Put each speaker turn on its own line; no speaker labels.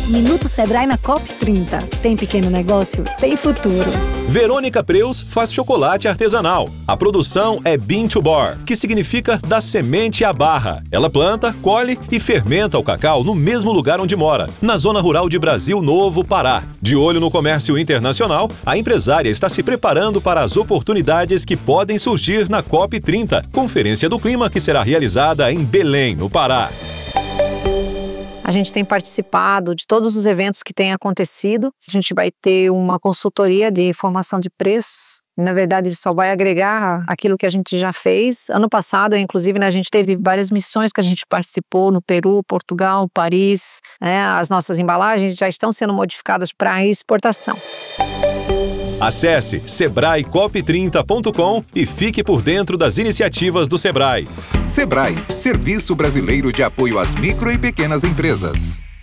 Minuto Sebrae na COP30. Tem pequeno negócio? Tem futuro.
Verônica Preus faz chocolate artesanal. A produção é Bean to Bar, que significa da semente à barra. Ela planta, colhe e fermenta o cacau no mesmo lugar onde mora, na zona rural de Brasil Novo, Pará. De olho no comércio internacional, a empresária está se preparando para as oportunidades que podem surgir na COP30, Conferência do Clima que será realizada em Belém, no Pará.
A gente tem participado de todos os eventos que têm acontecido. A gente vai ter uma consultoria de formação de preços. Na verdade, ele só vai agregar aquilo que a gente já fez. Ano passado, inclusive, a gente teve várias missões que a gente participou no Peru, Portugal, Paris. As nossas embalagens já estão sendo modificadas para exportação.
Acesse sebraecop30.com e fique por dentro das iniciativas do Sebrae.
Sebrae, Serviço Brasileiro de Apoio às Micro e Pequenas Empresas.